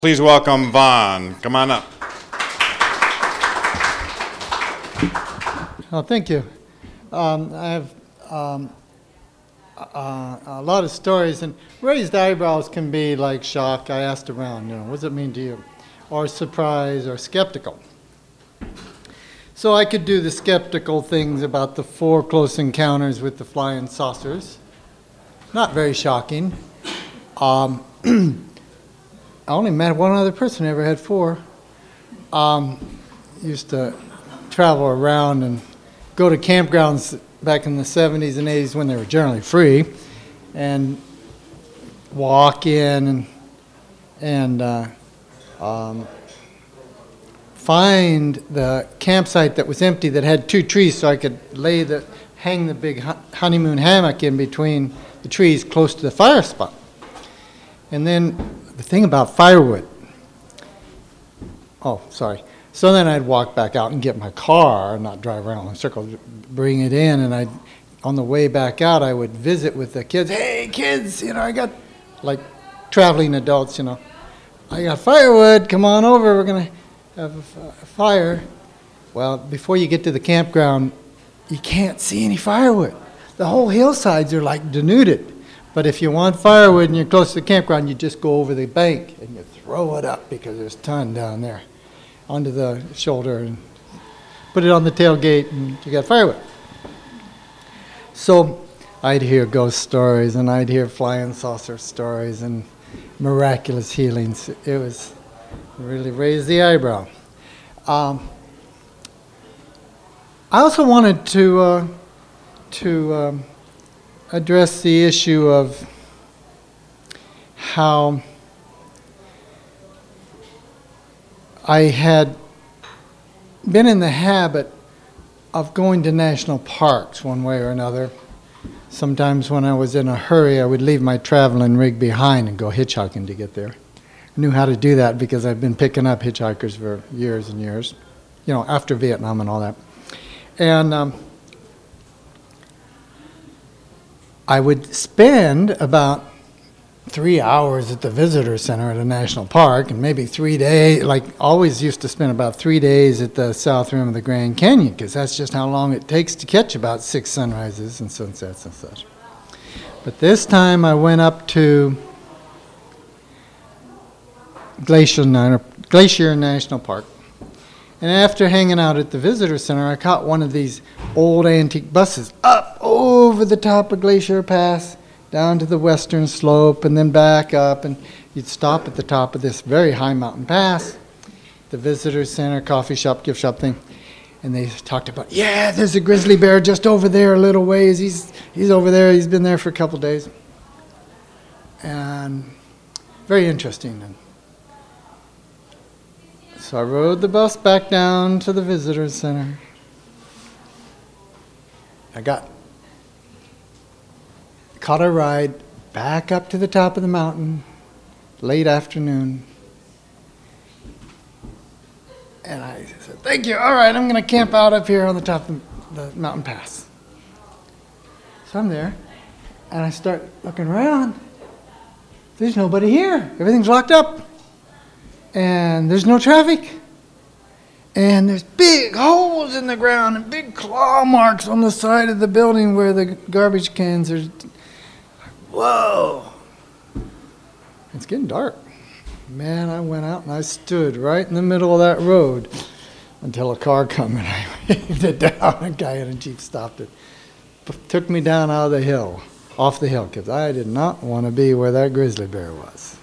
Please welcome Vaughn. Come on up. Oh, thank you. I have a lot of stories, and raised eyebrows can be like shock. I asked around, what does it mean to you? Or surprise or skeptical. So I could do the skeptical things about the 4 close encounters with the flying saucers. Not very shocking. I only met one other person, ever had 4. Used to travel around and go to campgrounds back in the 70s and 80s when they were generally free, and walk in and find the campsite that was empty that had 2 trees, so I could hang the big honeymoon hammock in between the trees close to the fire spot. And then the thing about firewood. So then I'd walk back out and get my car, not drive around in circles, bring it in, and on the way back out, I would visit with the kids. Hey, kids, I got, like traveling adults, I got firewood, come on over, we're going to have a fire. Well, before you get to the campground, you can't see any firewood. The whole hillsides are like denuded. But if you want firewood and you're close to the campground, you just go over the bank and you throw it up because there's a ton down there onto the shoulder and put it on the tailgate and you got firewood. So I'd hear ghost stories and I'd hear flying saucer stories and miraculous healings. It really raised the eyebrow. I also wanted to address the issue of how I had been in the habit of going to national parks one way or another. Sometimes when I was in a hurry, I would leave my traveling rig behind and go hitchhiking to get there. I knew how to do that because I've been picking up hitchhikers for years and years, after Vietnam and all that. And I would spend about 3 hours at the visitor center at a national park, and maybe 3 days, always used to spend about 3 days at the south rim of the Grand Canyon, because that's just how long it takes to catch about 6 sunrises and sunsets and such. But this time I went up to Glacier National Park. And after hanging out at the visitor center, I caught one of these old antique buses up over the top of Glacier Pass, down to the western slope, and then back up. And you'd stop at the top of this very high mountain pass, the visitor center, coffee shop, gift shop thing. And they talked about, there's a grizzly bear just over there a little ways. He's over there. He's been there for a couple days. And very interesting. So I rode the bus back down to the visitor center. I caught a ride back up to the top of the mountain, late afternoon. And I said, thank you. All right, I'm going to camp out up here on the top of the mountain pass. So I'm there, and I start looking around. There's nobody here. Everything's locked up. And there's no traffic. And there's big holes in the ground and big claw marks on the side of the building where the garbage cans are. Whoa. It's getting dark. Man, I went out and I stood right in the middle of that road until a car came and I waved it down. A guy in a Jeep stopped it. Took me down out of the hill, off the hill, because I did not want to be where that grizzly bear was.